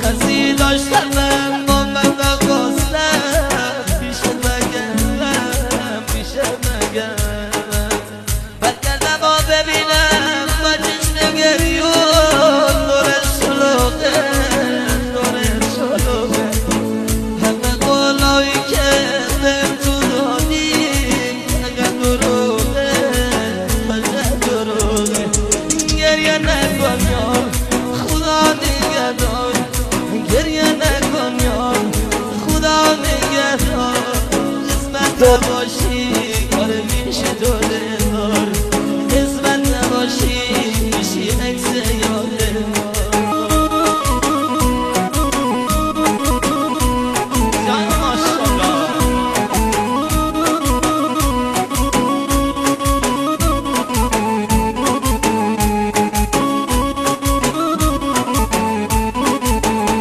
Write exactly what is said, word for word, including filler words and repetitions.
کسی داشتم با من نخواستم پیش مگرم پیش مگرم برگردم و ببینم با چشم گریون نور شلوغه نور شلوغه همه قولایی که بهم تو دادی اگر دروغه بشه دروغه گریه نکن یار خدا نگهدار گریه نکن یار خدا نگهدار قسمت